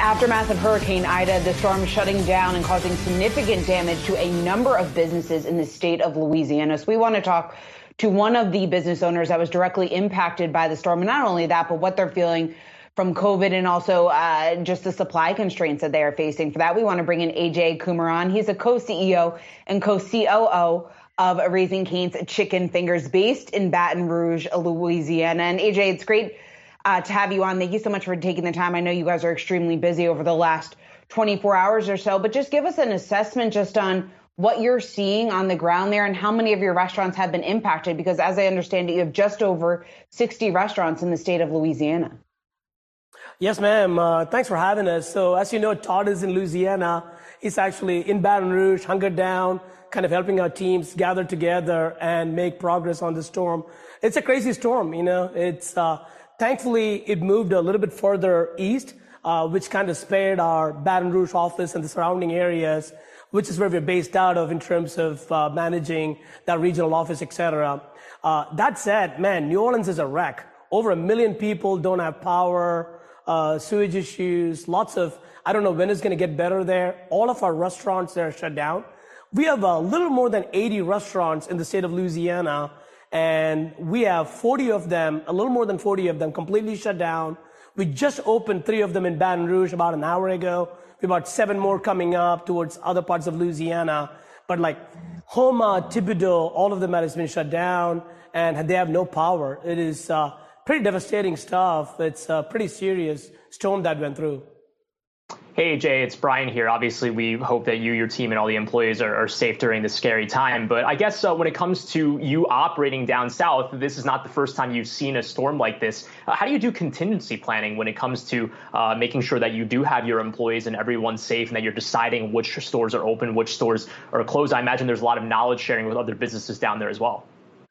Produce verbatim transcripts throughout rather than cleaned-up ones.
aftermath of Hurricane Ida, the storm shutting down and causing significant damage to a number of businesses in the state of Louisiana. So we want to talk to one of the business owners that was directly impacted by the storm. And not only that, but what they're feeling from COVID and also uh, just the supply constraints that they are facing. For that, we want to bring in A J Kumaran. He's a co-C E O and co-C O O of Raising Cane's Chicken Fingers based in Baton Rouge, Louisiana. And A J, it's great Uh, to have you on. Thank you so much for taking the time. I know you guys are extremely busy over the last twenty-four hours or so, but just give us an assessment just on what you're seeing on the ground there and how many of your restaurants have been impacted, because as I understand it, you have just over sixty restaurants in the state of Louisiana. Yes, ma'am. Uh, thanks for having us. So as you know, Todd is in Louisiana. He's actually in Baton Rouge, hunkered down, kind of helping our teams gather together and make progress on the storm. It's a crazy storm, you know. It's uh, Thankfully, it moved a little bit further east, uh, which kind of spared our Baton Rouge office and the surrounding areas, which is where we're based out of in terms of uh, managing that regional office, et cetera. Uh, that said, man, New Orleans is a wreck. Over a million people don't have power, uh, sewage issues, lots of, I don't know when it's going to get better there. All of our restaurants there are shut down. We have a little more than eighty restaurants in the state of Louisiana, and we have forty of them, a little more than forty of them completely shut down. We just opened three of them in Baton Rouge about an hour ago. We have about seven more coming up towards other parts of Louisiana. But like Houma, Thibodaux, all of them has been shut down and they have no power. It is uh, pretty devastating stuff. It's a pretty serious storm that went through. Hey, Jay, it's Brian here. Obviously, we hope that you, your team, and all the employees are, are safe during this scary time. But I guess uh, when it comes to you operating down south, this is not the first time you've seen a storm like this. Uh, how do you do contingency planning when it comes to uh, making sure that you do have your employees and everyone safe and that you're deciding which stores are open, which stores are closed? I imagine there's a lot of knowledge sharing with other businesses down there as well.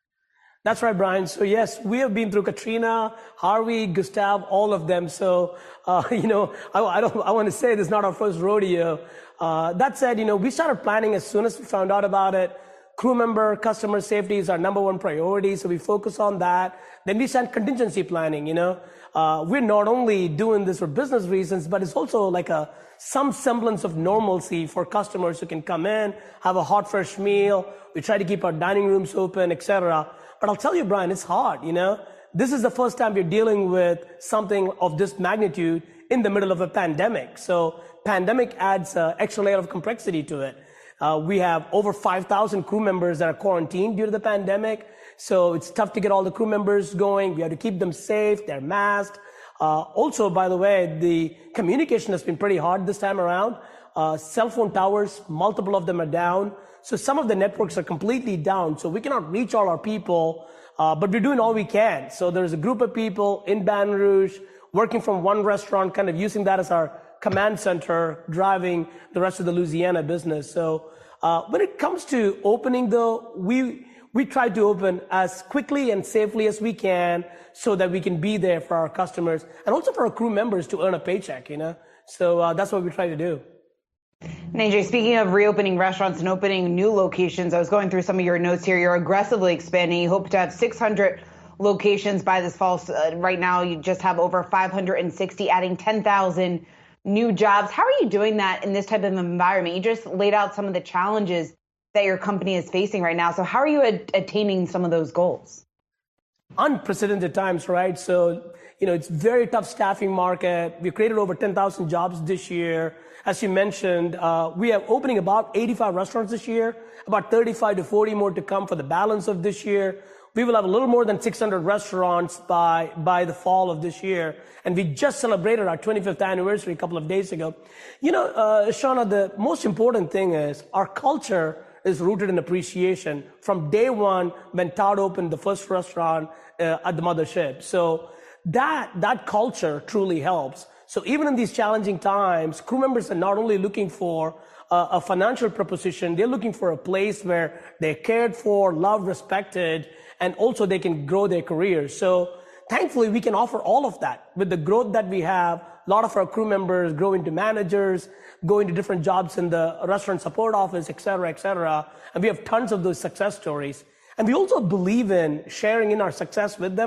That's right, Brian. So yes, we have been through Katrina, Harvey, Gustav, all of them. So, uh, you know, I, I don't, I want to say this is not our first rodeo. Uh, that said, you know, we started planning as soon as we found out about it. Crew member, customer safety is our number one priority. So we focus on that. Then we start contingency planning, you know. Uh, we're not only doing this for business reasons, but it's also like a, some semblance of normalcy for customers who can come in, have a hot, fresh meal. We try to keep our dining rooms open, et cetera. But I'll tell you, Brian, it's hard, you know. This is the first time we're dealing with something of this magnitude in the middle of a pandemic. So pandemic adds an extra layer of complexity to it. Uh, we have over five thousand crew members that are quarantined due to the pandemic. So it's tough to get all the crew members going. We have to keep them safe. They're masked. Uh, also, by the way, the communication has been pretty hard this time around. Uh, cell phone towers, multiple of them are down. So some of the networks are completely down. So we cannot reach all our people, uh, but we're doing all we can. So there's a group of people in Baton Rouge working from one restaurant, kind of using that as our command center, driving the rest of the Louisiana business. So uh, when it comes to opening, though, we we try to open as quickly and safely as we can so that we can be there for our customers and also for our crew members to earn a paycheck, you know. So uh, that's what we try to do. And A J, speaking of reopening restaurants and opening new locations, I was going through some of your notes here. You're aggressively expanding. You hope to have six hundred locations by this fall. Uh, right now, you just have over five hundred sixty, adding ten thousand new jobs. How are you doing that in this type of environment? You just laid out some of the challenges that your company is facing right now. So how are you at- attaining some of those goals? Unprecedented times, right? So, you know, it's very tough staffing market. We created over ten thousand jobs this year. As you mentioned, uh, we are opening about eighty-five restaurants this year, about thirty-five to forty more to come for the balance of this year. We will have a little more than six hundred restaurants by, by the fall of this year. And we just celebrated our twenty-fifth anniversary a couple of days ago. You know, uh, Shauna, the most important thing is our culture is rooted in appreciation from day one when Todd opened the first restaurant uh, at the mothership. So that, that culture truly helps. So even in these challenging times, crew members are not only looking for uh, a financial proposition, they're looking for a place where they're cared for, loved, respected, and also they can grow their careers. So thankfully, we can offer all of that. With the growth that we have, a lot of our crew members grow into managers, go into different jobs in the restaurant support office, et cetera, et cetera. And we have tons of those success stories. And we also believe in sharing in our success with them.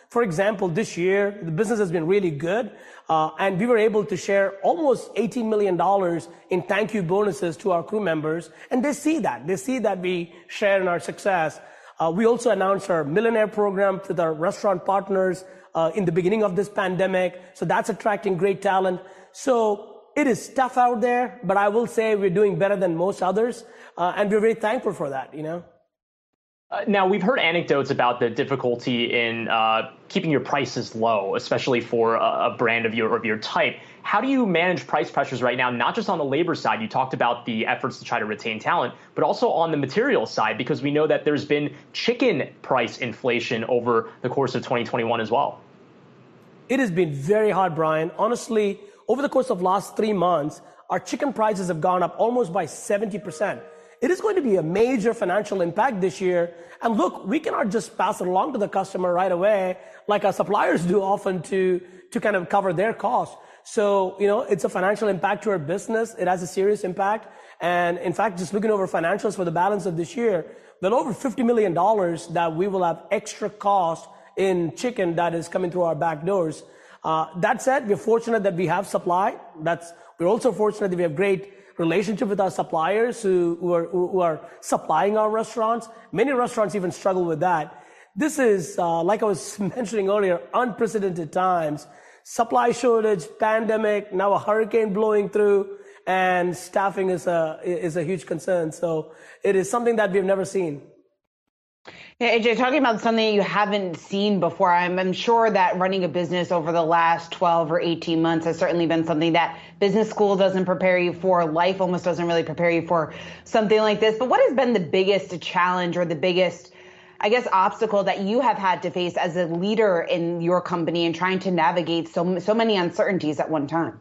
For example, this year, the business has been really good, uh, and we were able to share almost eighteen million dollars in thank you bonuses to our crew members, and they see that. They see that we share in our success. Uh, we also announced our Millionaire program with our restaurant partners uh, in the beginning of this pandemic, so that's attracting great talent. So it is tough out there, but I will say we're doing better than most others, uh, and we're very thankful for that, you know? Uh, now, we've heard anecdotes about the difficulty in uh, keeping your prices low, especially for a, a brand of your of your type. How do you manage price pressures right now, not just on the labor side? You talked about the efforts to try to retain talent, but also on the material side, because we know that there's been chicken price inflation over the course of twenty twenty-one as well. It has been very hard, Brian. Honestly, over the course of last three months, our chicken prices have gone up almost by seventy percent. It is going to be a major financial impact this year. And look, we cannot just pass it along to the customer right away, like our suppliers do often to, to kind of cover their costs. So, you know, it's a financial impact to our business. It has a serious impact. And in fact, just looking over financials for the balance of this year, well over fifty million dollars that we will have extra cost in chicken that is coming through our back doors. Uh, that said, we're fortunate that we have supply. That's, we're also fortunate that we have great relationship with our suppliers who, who, are, who are supplying our restaurants. Many restaurants even struggle with that. This is, uh, like I was mentioning earlier, unprecedented times. Supply shortage, pandemic, now a hurricane blowing through, and staffing is a, is a huge concern. So it is something that we've never seen. Yeah, A J, talking about something you haven't seen before, I'm, I'm sure that running a business over the last twelve or eighteen months has certainly been something that business school doesn't prepare you for. Life almost doesn't really prepare you for something like this. But what has been the biggest challenge or the biggest, I guess, obstacle that you have had to face as a leader in your company and trying to navigate so, so many uncertainties at one time?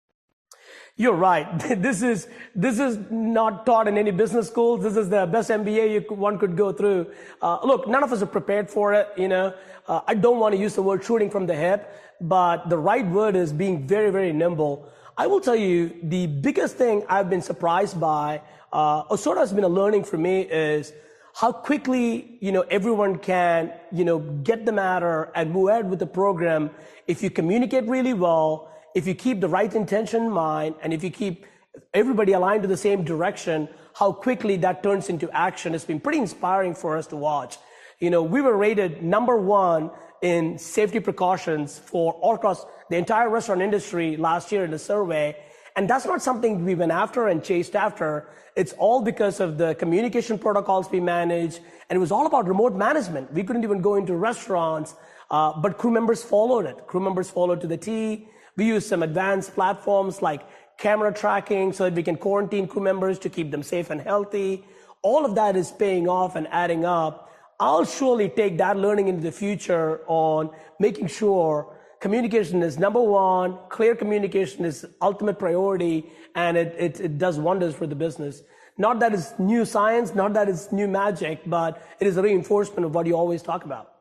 You're right. This is this is not taught in any business school. This is the best M B A you could, one could go through. Uh, look, none of us are prepared for it. You know, uh, I don't want to use the word shooting from the hip, but the right word is being very, very nimble. I will tell you, the biggest thing I've been surprised by, uh, or sort of has been a learning for me, is how quickly, you know, everyone can, you know, get the matter and move ahead with the program if you communicate really well, if you keep the right intention in mind, and if you keep everybody aligned to the same direction, how quickly that turns into action has been pretty inspiring for us to watch. You know, we were rated number one in safety precautions for all across the entire restaurant industry last year in the survey. And that's not something we went after and chased after. It's all because of the communication protocols we managed. And it was all about remote management. We couldn't even go into restaurants, uh, but crew members followed it. Crew members followed to the T. We use some advanced platforms like camera tracking so that we can quarantine crew members to keep them safe and healthy. All of that is paying off and adding up. I'll surely take that learning into the future on making sure communication is number one, clear communication is ultimate priority, and it, it, it does wonders for the business. Not that it's new science, not that it's new magic, but it is a reinforcement of what you always talk about.